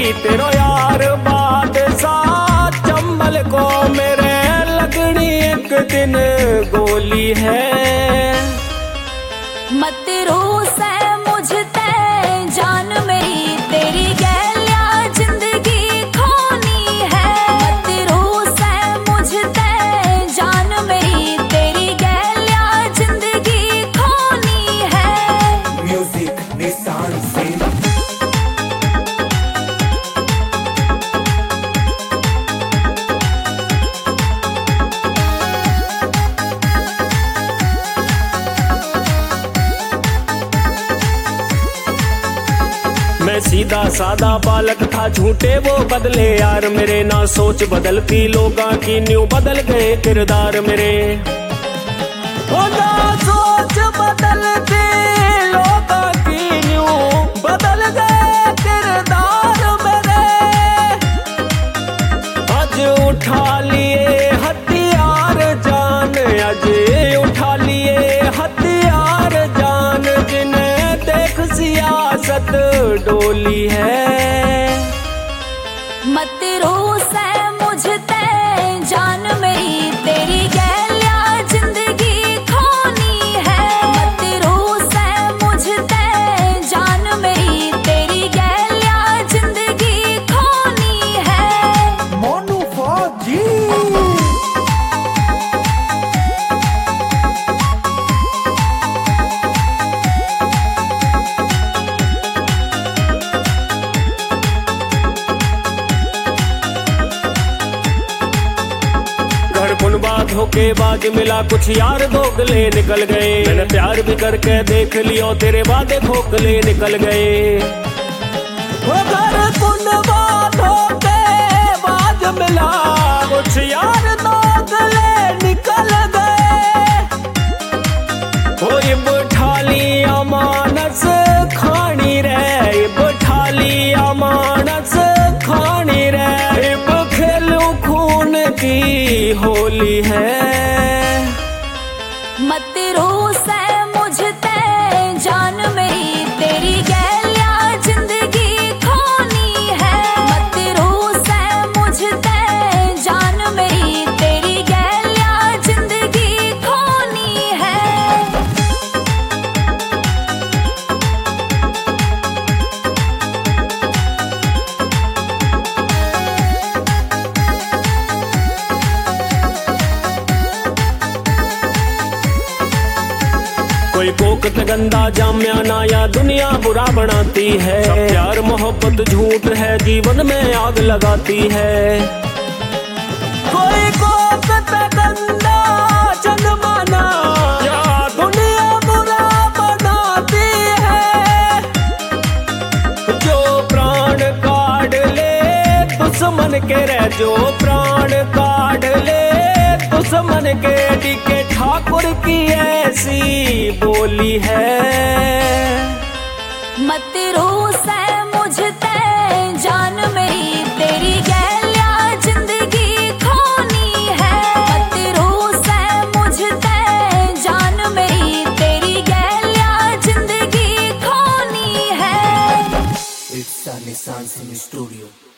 तेरो यार बादशाह चंबल को मेरे लगनी एक दिन गोली है। मत रूस है मुझते जान मेरी तेरी गैलिया जिंदगी खोनी है। मत रूस है मुझते जान मेरी तेरी गैलिया जिंदगी खोनी है। म्यूजिक निशान से मैं सीधा सादा बालक था, झूठे वो बदले यार मेरे। ना सोच बदलती लोगों की, न्यू बदल गए किरदार मेरे। ओ ना सोच बदलती लोगों की, न्यू बदल गए किरदार मेरे। आज उठा लिए हथियार जान, आज उठा लिए हथियार जान, जिन्हें देख सियासत डोली है। मत रूस है मुझते जान मेरी तेरी गैलिया जिंदगी खोनी है। मत रूस है मुझते जान मेरी तेरी गैलिया जिंदगी खोनी है। मोनू फौजी धोखेबाज मिला कुछ यार दोगले निकल गए। मैंने प्यार भी करके देख लिया, तेरे वादे खोखले निकल गए। घर धोखेबाज मिला कुछ यार दोगले निकल गए। बैठा लिया मानस खानी रे, बैठा लिया मानस खानी रे। खेलू खून की होली है। मत रूस है मुझते जान मेरी तेरी गैलिया जिंदगी खोनी है। मत रूस है मुझते जान मेरी तेरी गैलिया जिंदगी खोनी है। कोई कोकत गंदा जाम्या ना, या दुनिया बुरा बनाती है। सब प्यार मोहब्बत झूठ है, जीवन में आग लगाती है। कोई कोकत गंदा जनमाना, या दुनिया बुरा बनाती है। जो प्राण काट ले दुश्मन के रह, जो प्राण काट ले दुश्मन के, डीके ठाकुर की ऐसी बोली है। मत रूस है मुझते जान मेरी तेरी गैलिया जिंदगी खोनी है। मत रूस है मुझते जान मेरी तेरी गैलिया जिंदगी खोनी है। इट्स निशान सिंह स्टूडियो।